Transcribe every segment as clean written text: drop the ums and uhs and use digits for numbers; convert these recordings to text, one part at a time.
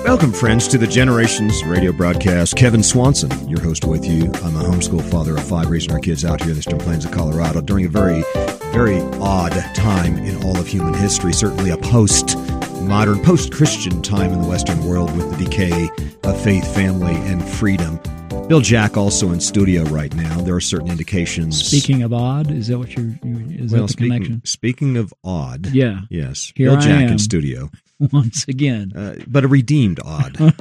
Welcome, friends, to the Generations radio broadcast. Kevin Swanson, your host with you. I'm a homeschool father of 5, raising our kids out here in the Eastern Plains of Colorado during a very, very odd time in all of human history, certainly a post-modern, post-Christian time in the Western world with the decay of faith, family, and freedom. Bill Jack also in studio right now. There are certain indications. Speaking of odd, is that what is that the connection? Speaking of odd. Yeah. Yes. Here Bill I Jack am. in studio. Once again. But a redeemed odd.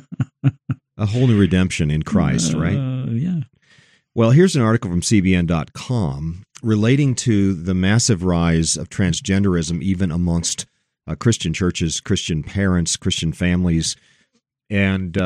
A whole new redemption in Christ, right? Yeah. Well, here's an article from CBN.com relating to the massive rise of transgenderism even amongst Christian churches, Christian parents, Christian families. And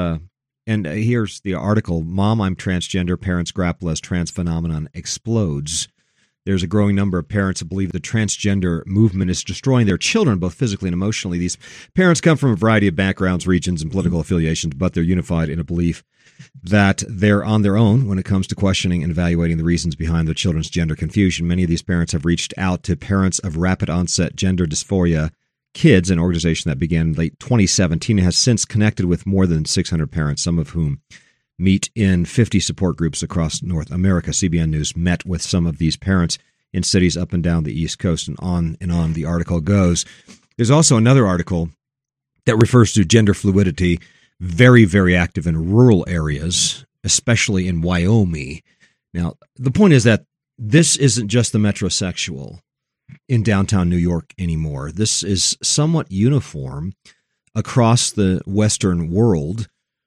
here's the article, Mom, I'm Transgender, Parents Grapple as Trans Phenomenon Explodes. There's a growing number of parents who believe the transgender movement is destroying their children, both physically and emotionally. These parents come from a variety of backgrounds, regions, and political affiliations, but they're unified in a belief that they're on their own when it comes to questioning and evaluating the reasons behind their children's gender confusion. Many of these parents have reached out to Parents of Rapid Onset Gender Dysphoria Kids, an organization that began in late 2017 and has since connected with more than 600 parents, some of whom meet in 50 support groups across North America. CBN News met with some of these parents in cities up and down the East Coast, and on the article goes. There's also another article that refers to gender fluidity, very, very active in rural areas, especially in Wyoming. Now, the point is that this isn't just the metrosexual in downtown New York anymore. This is somewhat uniform across the Western world.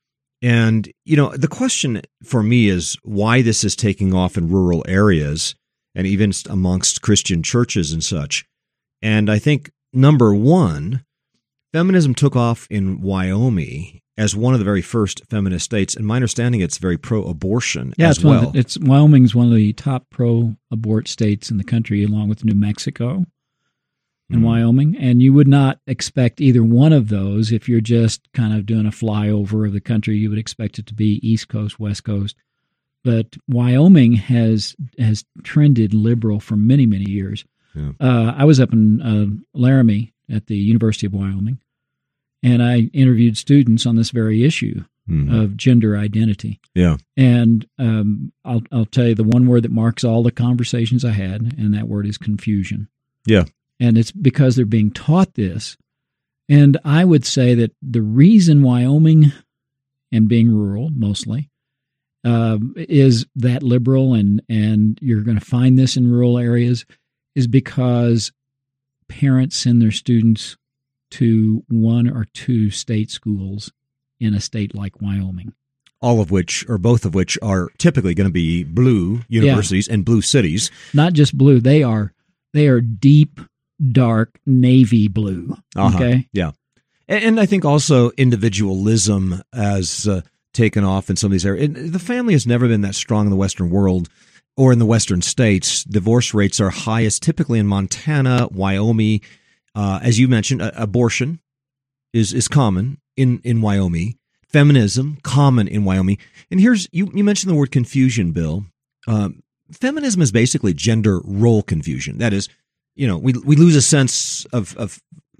And, you know, the question for me is why this is taking off in rural areas and even amongst Christian churches and such. And I think, number one, feminism took off in Wyoming as one of the very first feminist states. And my understanding, it's very pro-abortion as well. Wyoming's one of the top pro-abort states in the country, along with New Mexico and Wyoming. And you would not expect either one of those if you're just kind of doing a flyover of the country. You would expect it to be East Coast, West Coast. But Wyoming has trended liberal for many, many years. Yeah. I was up in Laramie at the University of Wyoming, and I interviewed students on this very issue of gender identity. Yeah. And I'll tell you the one word that marks all the conversations I had, and that word is confusion. Yeah. And it's because they're being taught this. And I would say that the reason Wyoming, and being rural mostly, is that liberal, and you're going to find this in rural areas, is because parents send their students to 1 or 2 state schools in a state like Wyoming. All of which, or both of which, are typically going to be blue universities and blue cities. Not just blue. They are deep, dark navy blue. Okay? Yeah. And I think also individualism as taken off in some of these areas. The family has never been that strong in the Western world or in the Western states. Divorce rates are highest typically in Montana, Wyoming. As you mentioned, abortion is common in Wyoming. Feminism, common in Wyoming. And here's, you mentioned the word confusion, Bill. Feminism is basically gender role confusion. That is, you know, we lose a sense of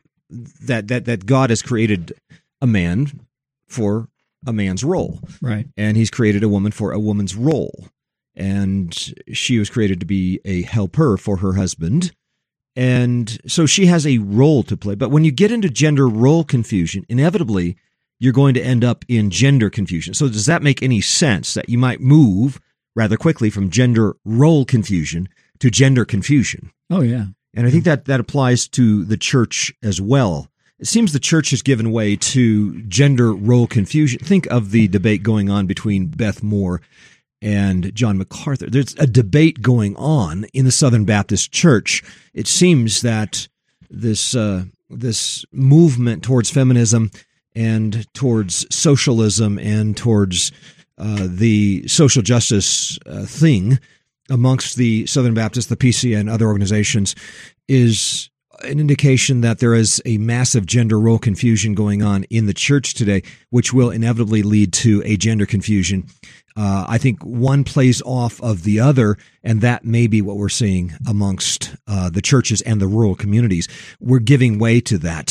that God has created a man for a man's role. Right. And he's created a woman for a woman's role. And she was created to be a helper for her husband. And so she has a role to play. But when you get into gender role confusion, inevitably you're going to end up in gender confusion. So does that make any sense that you might move rather quickly from gender role confusion to gender confusion? Oh, yeah. And I think that applies to the church as well. It seems the church has given way to gender role confusion. Think of the debate going on between Beth Moore and John MacArthur. There's a debate going on in the Southern Baptist Church. It seems that this movement towards feminism and towards socialism and towards the social justice thing amongst the Southern Baptists, the PCA, and other organizations is an indication that there is a massive gender role confusion going on in the church today, which will inevitably lead to a gender confusion. I think one plays off of the other, and that may be what we're seeing amongst the churches and the rural communities. We're giving way to that.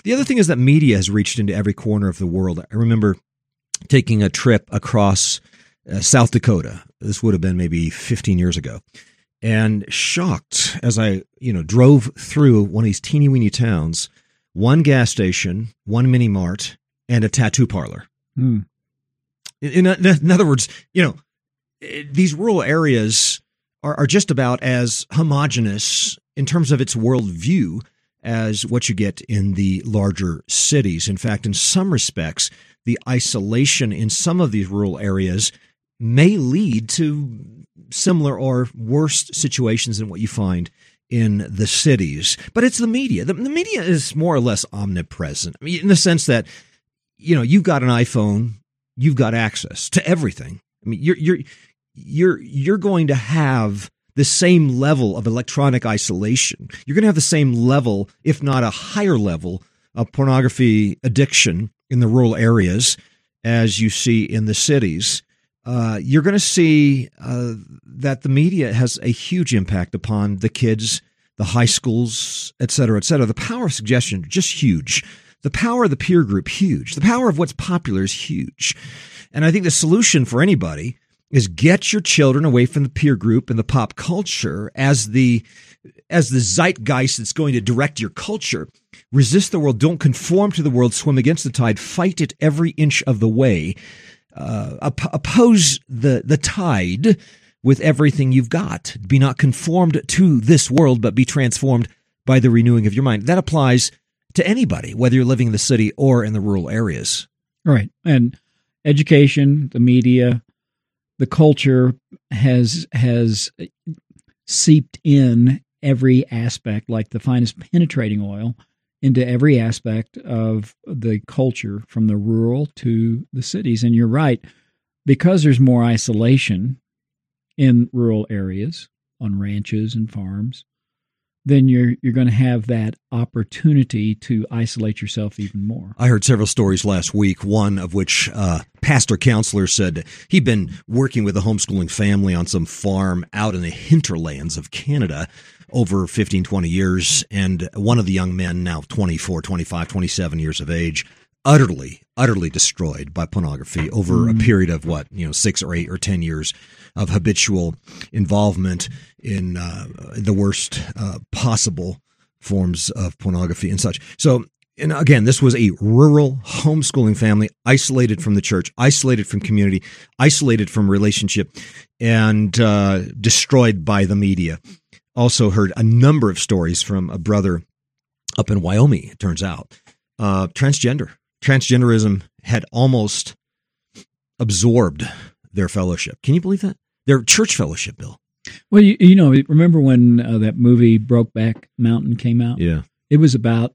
The other thing is that media has reached into every corner of the world. I remember taking a trip across South Dakota. This would have been maybe 15 years ago. And shocked as I, drove through one of these teeny weeny towns, one gas station, one mini mart, and a tattoo parlor. Hmm. In other words, these rural areas are just about as homogenous in terms of its worldview as what you get in the larger cities. In fact, in some respects, the isolation in some of these rural areas may lead to similar or worse situations than what you find in the cities. But it's the media. The media is more or less omnipresent. I mean, in the sense that, you've got an iPhone, you've got access to everything. I mean, you're going to have the same level of electronic isolation. You're going to have the same level, if not a higher level, of pornography addiction in the rural areas as you see in the cities. You're going to see that the media has a huge impact upon the kids, the high schools, et cetera, et cetera. The power of suggestion, just huge. The power of the peer group, huge. The power of what's popular is huge. And I think the solution for anybody is get your children away from the peer group and the pop culture as the zeitgeist that's going to direct your culture. Resist the world. Don't conform to the world. Swim against the tide. Fight it every inch of the way. Oppose the tide with everything you've got. Be not conformed to this world, but be transformed by the renewing of your mind. That applies to anybody, whether you're living in the city or in the rural areas. Right. And education, the media, the culture has seeped in every aspect, like the finest penetrating oil, into every aspect of the culture from the rural to the cities. And you're right, because there's more isolation in rural areas on ranches and farms, then you're going to have that opportunity to isolate yourself even more. I heard several stories last week, one of which pastor counselor said he'd been working with a homeschooling family on some farm out in the hinterlands of Canada over 15, 20 years, and one of the young men, now 24, 25, 27 years of age, utterly destroyed by pornography over a period of 6 or 8 or 10 years of habitual involvement in the worst possible forms of pornography and such. So, and again, this was a rural homeschooling family, isolated from the church, isolated from community, isolated from relationship, and destroyed by the media. Also heard a number of stories from a brother up in Wyoming, it turns out. Transgenderism had almost absorbed their fellowship. Can you believe that? Their church fellowship, Bill. Well, remember when that movie Brokeback Mountain came out? Yeah. It was about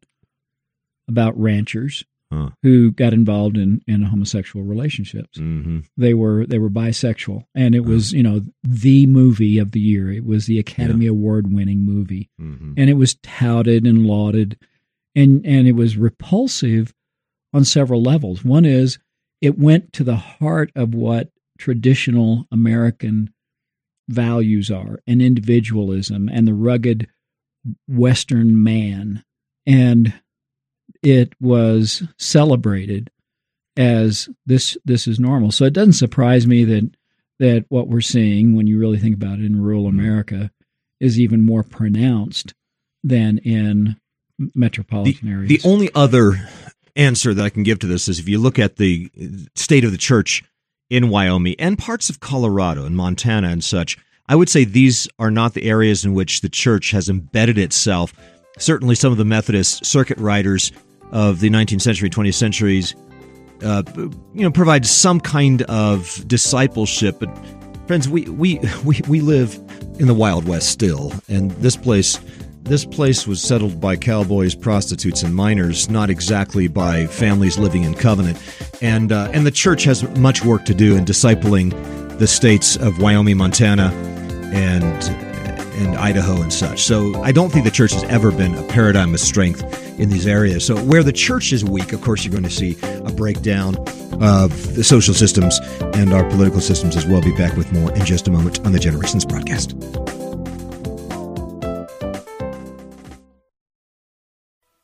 ranchers who got involved in homosexual relationships. Mm-hmm. They were bisexual, and it was the movie of the year. It was the Academy Award winning movie, and it was touted and lauded, and it was repulsive on several levels. One is it went to the heart of what traditional American values are, and individualism and the rugged Western man, and it was celebrated as this is normal. So it doesn't surprise me that what we're seeing, when you really think about it, in rural America is even more pronounced than in metropolitan areas. The only other answer that I can give to this is if you look at the state of the church in Wyoming and parts of Colorado and Montana and such, I would say these are not the areas in which the church has embedded itself. Certainly some of the Methodist circuit riders of the 19th century, 20th centuries, provide some kind of discipleship. But friends, we live in the Wild West still, and this place was settled by cowboys, prostitutes, and miners, not exactly by families living in covenant. And the church has much work to do in discipling the states of Wyoming, Montana, and Idaho and such. So I don't think the church has ever been a paradigm of strength in these areas. So where the church is weak, of course, you're going to see a breakdown of the social systems and our political systems as well. Be back with more in just a moment on the Generations broadcast.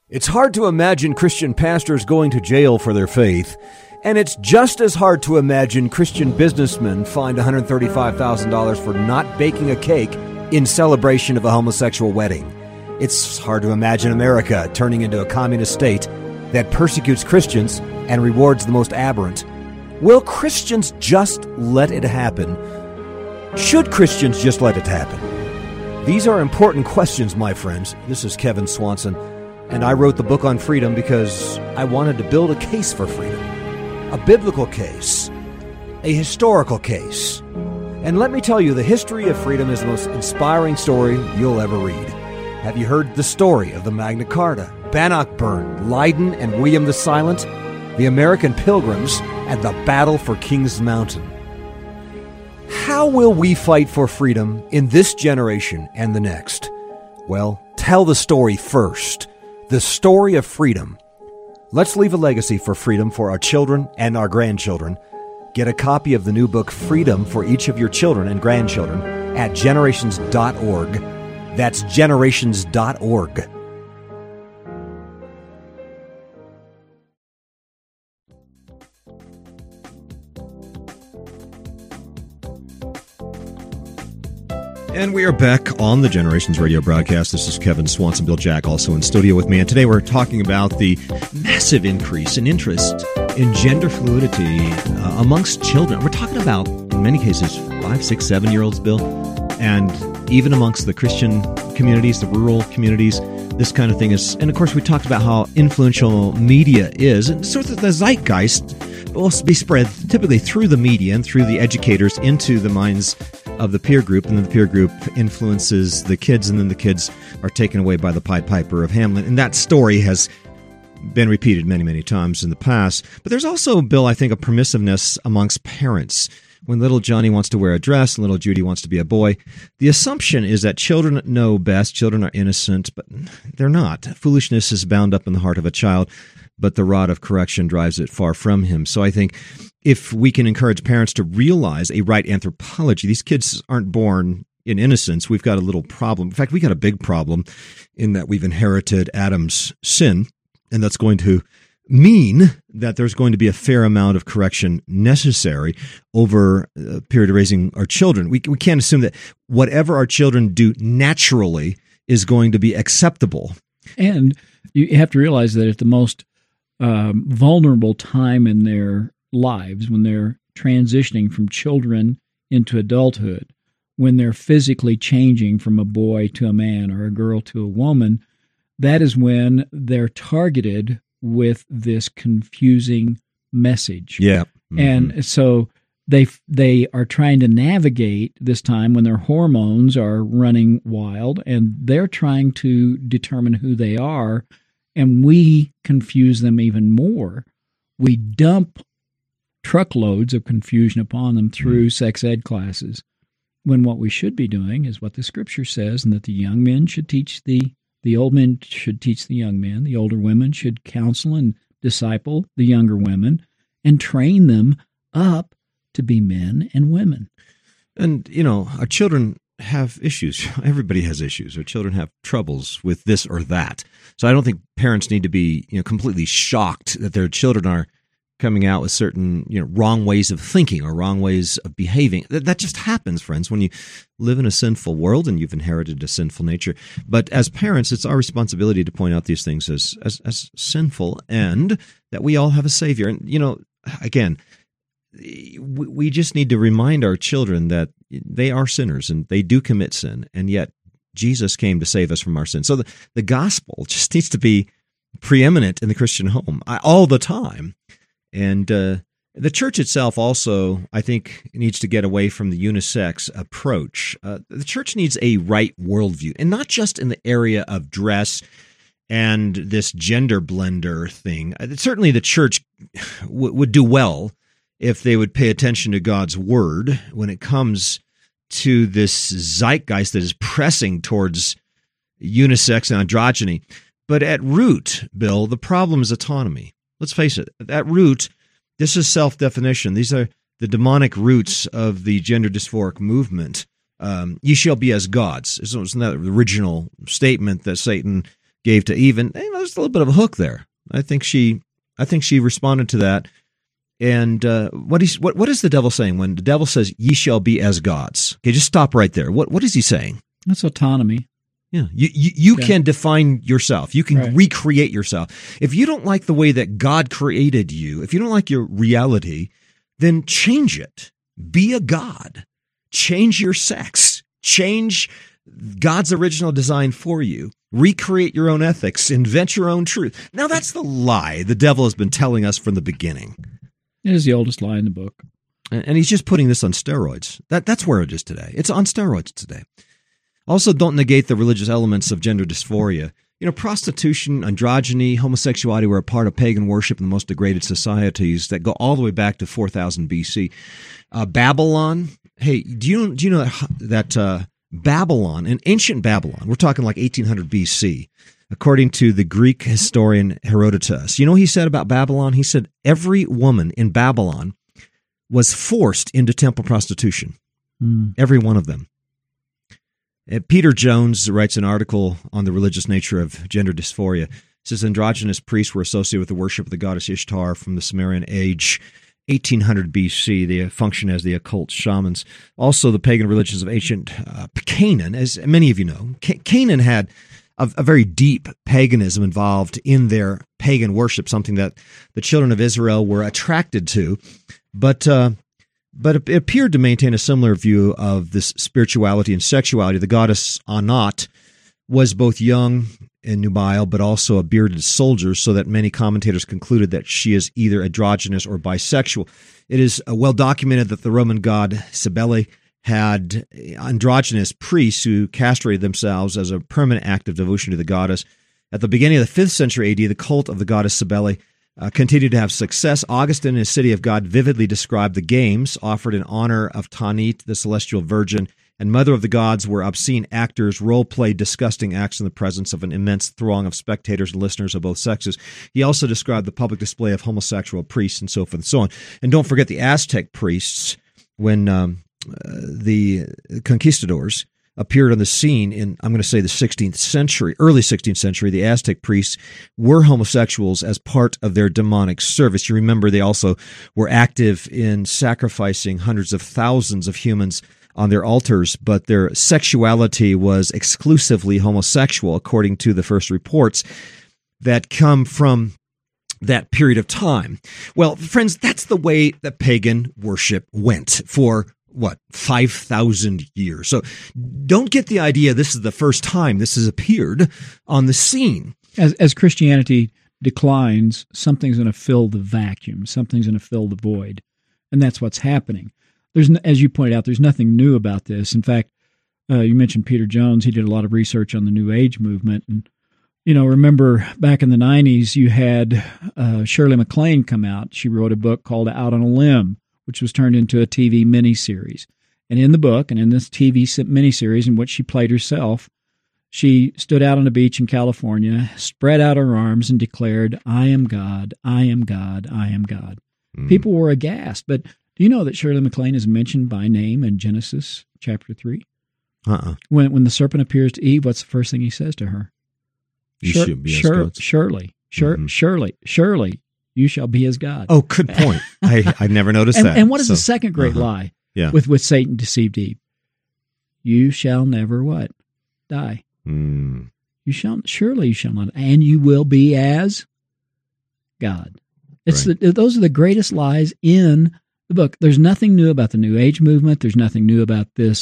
It's hard to imagine Christian pastors going to jail for their faith, and it's just as hard to imagine Christian businessmen fined $135,000 for not baking a cake in celebration of a homosexual wedding. It's hard to imagine America turning into a communist state that persecutes Christians and rewards the most aberrant. Will Christians just let it happen? Should Christians just let it happen? These are important questions, my friends. This is Kevin Swanson, and I wrote the book on freedom because I wanted to build a case for freedom. A biblical case. A historical case. And let me tell you, the history of freedom is the most inspiring story you'll ever read. Have you heard the story of the Magna Carta, Bannockburn, Leiden, and William the Silent, the American Pilgrims, and the battle for Kings Mountain? How will we fight for freedom in this generation and the next? Well, tell the story first. The story of freedom. Let's leave a legacy for freedom for our children and our grandchildren. Get a copy of the new book, Freedom, for each of your children and grandchildren at generations.org. That's generations.org. And we are back on the Generations Radio broadcast. This is Kevin Swanson, Bill Jack, also in studio with me. And today we're talking about the massive increase in interest in gender fluidity amongst children. We're talking about, in many cases, 5, 6, 7-year-olds, Bill. And even amongst the Christian communities, the rural communities, this kind of thing is. And of course, we talked about how influential media is. And sort of the zeitgeist will be spread typically through the media and through the educators into the minds of the peer group, and then the peer group influences the kids, and then the kids are taken away by the Pied Piper of Hamelin. And that story has been repeated many, many times in the past. But there's also, Bill, I think, a permissiveness amongst parents. When little Johnny wants to wear a dress and little Judy wants to be a boy, the assumption is that children know best, children are innocent, but they're not. Foolishness is bound up in the heart of a child, but the rod of correction drives it far from him. So I think if we can encourage parents to realize a right anthropology, these kids aren't born in innocence. We've got a little problem. In fact, we got a big problem in that we've inherited Adam's sin, and that's going to mean that there's going to be a fair amount of correction necessary over a period of raising our children. We can't assume that whatever our children do naturally is going to be acceptable. And you have to realize that at the most vulnerable time in their lives, when they're transitioning from children into adulthood, when they're physically changing from a boy to a man or a girl to a woman, that is when they're targeted with this confusing message. Yeah. Mm-hmm. And so they are trying to navigate this time when their hormones are running wild, and they're trying to determine who they are, and we confuse them even more. We dump truckloads of confusion upon them through sex ed classes, when what we should be doing is what the Scripture says, and that the young men should teach the old men should teach the young men, the older women should counsel and disciple the younger women, and train them up to be men and women. And, you know, our children have issues. Everybody has issues. Our children have troubles with this or that. So I don't think parents need to be, completely shocked that their children are coming out with certain, wrong ways of thinking or wrong ways of behaving. That just happens, friends, when you live in a sinful world and you've inherited a sinful nature. But as parents, it's our responsibility to point out these things as sinful, and that we all have a Savior. And, again, we just need to remind our children that they are sinners and they do commit sin, and yet Jesus came to save us from our sins. So the gospel just needs to be preeminent in the Christian home all the time. And the church itself also, I think, needs to get away from the unisex approach. The church needs a right worldview, and not just in the area of dress and this gender blender thing. Certainly the church would do well if they would pay attention to God's word when it comes to this zeitgeist that is pressing towards unisex and androgyny. But at root, Bill, the problem is autonomy. Let's face it, at root, this is self-definition. These are the demonic roots of the gender dysphoric movement. Ye shall be as gods. Isn't that the original statement that Satan gave to Eve, and there's a little bit of a hook there. I think she responded to that. And what is the devil saying when the devil says, "Ye shall be as gods"? Okay, just stop right there. What is he saying? That's autonomy. Yeah, you can define yourself. You can recreate yourself. If you don't like the way that God created you, if you don't like your reality, then change it. Be a god. Change your sex. Change God's original design for you. Recreate your own ethics. Invent your own truth. Now that's the lie the devil has been telling us from the beginning. It is the oldest lie in the book. And he's just putting this on steroids. That's where it is today. It's on steroids today. Also, don't negate the religious elements of gender dysphoria. Prostitution, androgyny, homosexuality were a part of pagan worship in the most degraded societies that go all the way back to 4000 BC. Babylon. Hey, do you know that Babylon, in ancient Babylon, we're talking like 1800 BC, according to the Greek historian Herodotus. You know what he said about Babylon? He said every woman in Babylon was forced into temple prostitution. Every one of them. Peter Jones writes an article on the religious nature of gender dysphoria. He says androgynous priests were associated with the worship of the goddess Ishtar from the Sumerian age, 1800 BC. They function as the occult shamans. Also, the pagan religions of ancient Canaan, as many of you know. Canaan had a very deep paganism involved in their pagan worship, something that the children of Israel were attracted to. But it appeared to maintain a similar view of this spirituality and sexuality. The goddess Anat was both young and nubile, but also a bearded soldier, so that many commentators concluded that she is either androgynous or bisexual. It is well documented that the Roman god Cybele had androgynous priests who castrated themselves as a permanent act of devotion to the goddess. At the beginning of the 5th century AD, the cult of the goddess Cybele continued to have success. Augustine, in his City of God, vividly described the games offered in honor of Tanit, the celestial virgin, and mother of the gods, where obscene actors role-played disgusting acts in the presence of an immense throng of spectators and listeners of both sexes. He also described the public display of homosexual priests and so forth and so on. And don't forget the Aztec priests, when the conquistadors appeared on the scene in, I'm going to say, the 16th century, early 16th century. The Aztec priests were homosexuals as part of their demonic service. You remember they also were active in sacrificing hundreds of thousands of humans on their altars, but their sexuality was exclusively homosexual, according to the first reports that come from that period of time. Well, friends, that's the way that pagan worship went for 5,000 years. So don't get the idea this is the first time this has appeared on the scene. As Christianity declines, something's going to fill the vacuum. Something's going to fill the void. And that's what's happening. As you pointed out, there's nothing new about this. In fact, you mentioned Peter Jones. He did a lot of research on the New Age movement. And, remember back in the 90s, you had Shirley MacLaine come out. She wrote a book called Out on a Limb, which was turned into a TV miniseries. And in the book and in this TV miniseries, in which she played herself, she stood out on a beach in California, spread out her arms, and declared, "I am God, I am God, I am God." People were aghast. But do you know that Shirley MacLaine is mentioned by name in Genesis chapter 3? When the serpent appears to Eve, what's the first thing he says to her? Surely, you shall be as God. Oh, good point. I never noticed that. And what is the second great lie with Satan deceived Eve? You shall never what? Die. You shall not, and you will be as God. Those are the greatest lies in the book. There's nothing new about the New Age movement. There's nothing new about this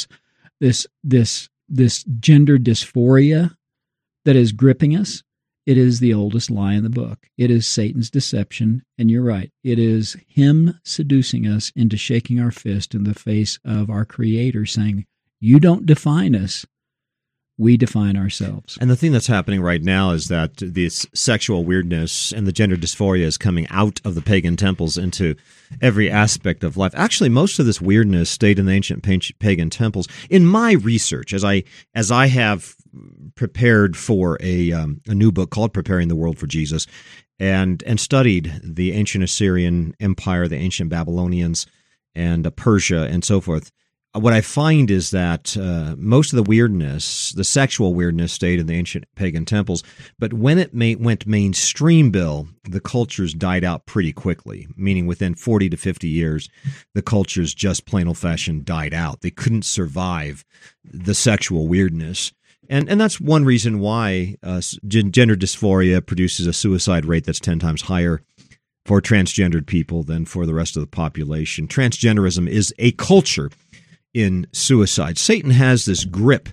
gender dysphoria that is gripping us. It is the oldest lie in the book. It is Satan's deception, and you're right. It is him seducing us into shaking our fist in the face of our Creator, saying, "You don't define us. We define ourselves." And the thing that's happening right now is that this sexual weirdness and the gender dysphoria is coming out of the pagan temples into every aspect of life. Actually, most of this weirdness stayed in the ancient pagan temples. In my research, as I have prepared for a new book called Preparing the World for Jesus, and studied the ancient Assyrian Empire, the ancient Babylonians, and Persia, and so forth, what I find is that most of the weirdness, the sexual weirdness, stayed in the ancient pagan temples. But when it went mainstream, Bill, the cultures died out pretty quickly, meaning within 40 to 50 years, the cultures just plain old-fashioned died out. They couldn't survive the sexual weirdness. And that's one reason why gender dysphoria produces a suicide rate that's 10 times higher for transgendered people than for the rest of the population. Transgenderism is a culture in suicide. Satan has this grip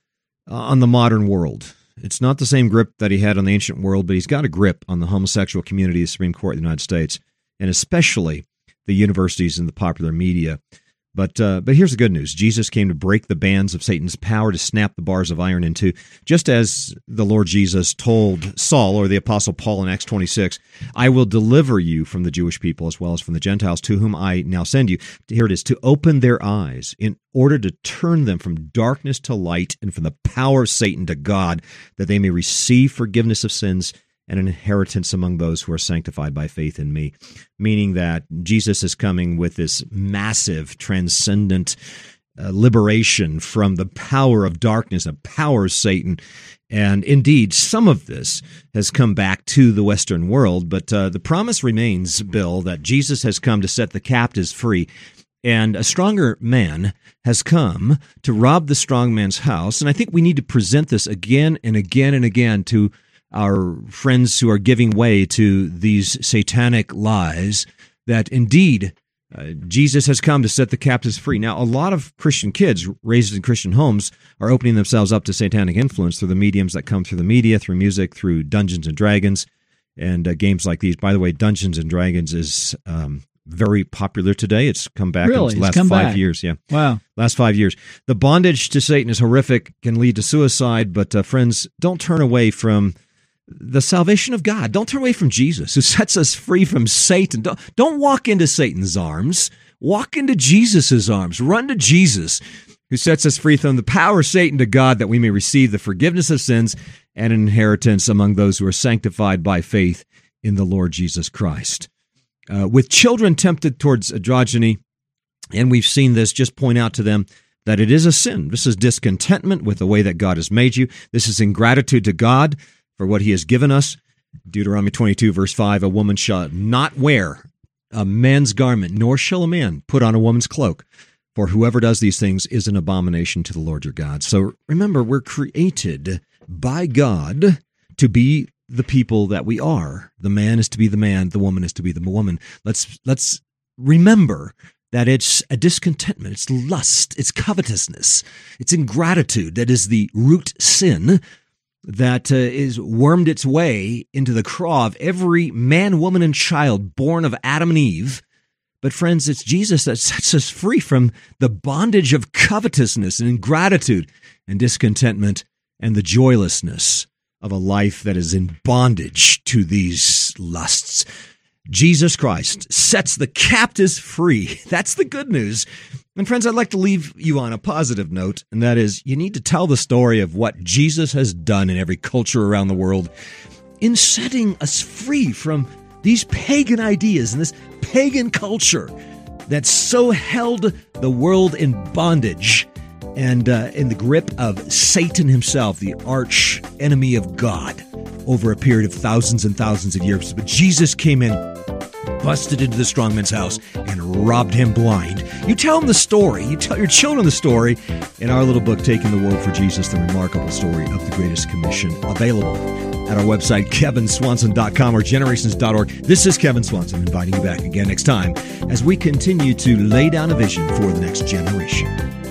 on the modern world. It's not the same grip that he had on the ancient world, but he's got a grip on the homosexual community, the Supreme Court of the United States, and especially the universities and the popular media. But here's the good news. Jesus came to break the bands of Satan's power, to snap the bars of iron in two, just as the Lord Jesus told Saul, or the Apostle Paul in Acts 26, I will deliver you from the Jewish people as well as from the Gentiles, to whom I now send you. Here it is, to open their eyes in order to turn them from darkness to light and from the power of Satan to God, that they may receive forgiveness of sins and an inheritance among those who are sanctified by faith in me. Meaning that Jesus is coming with this massive, transcendent liberation from the power of darkness, the power of Satan. And indeed, some of this has come back to the Western world, but the promise remains, Bill, that Jesus has come to set the captives free. And a stronger man has come to rob the strong man's house. And I think we need to present this again and again and again to our friends who are giving way to these satanic lies, that indeed Jesus has come to set the captives free. Now, a lot of Christian kids raised in Christian homes are opening themselves up to satanic influence through the mediums that come through the media, through music, through Dungeons and Dragons, and games like these. By the way, Dungeons and Dragons is very popular today. It's come back in the last 5 years. Yeah. Wow. Last 5 years. The bondage to Satan is horrific, can lead to suicide, but friends, don't turn away from the salvation of God. Don't turn away from Jesus, who sets us free from Satan. Don't walk into Satan's arms. Walk into Jesus' arms. Run to Jesus, who sets us free from the power of Satan to God, that we may receive the forgiveness of sins and an inheritance among those who are sanctified by faith in the Lord Jesus Christ. With children tempted towards androgyny, and we've seen this, just point out to them that it is a sin. This is discontentment with the way that God has made you. This is ingratitude to God for what he has given us. Deuteronomy 22, verse 5, a woman shall not wear a man's garment, nor shall a man put on a woman's cloak. For whoever does these things is an abomination to the Lord your God. So remember, we're created by God to be the people that we are. The man is to be the man, the woman is to be the woman. Let's remember that it's a discontentment, it's lust, it's covetousness, it's ingratitude that is the root sin that is wormed its way into the craw of every man, woman, and child born of Adam and Eve. But friends, it's Jesus that sets us free from the bondage of covetousness and ingratitude and discontentment and the joylessness of a life that is in bondage to these lusts. Jesus Christ sets the captives free. That's the good news. And friends, I'd like to leave you on a positive note, and that is, you need to tell the story of what Jesus has done in every culture around the world in setting us free from these pagan ideas and this pagan culture that so held the world in bondage and in the grip of Satan himself, the arch enemy of God, over a period of thousands and thousands of years. But Jesus came in, busted into the strongman's house, and robbed him blind. You tell him the story. You tell your children the story in our little book, Taking the World for Jesus, the remarkable story of the Greatest Commission, available at our website, kevinswanson.com or generations.org. This is Kevin Swanson, inviting you back again next time as we continue to lay down a vision for the next generation.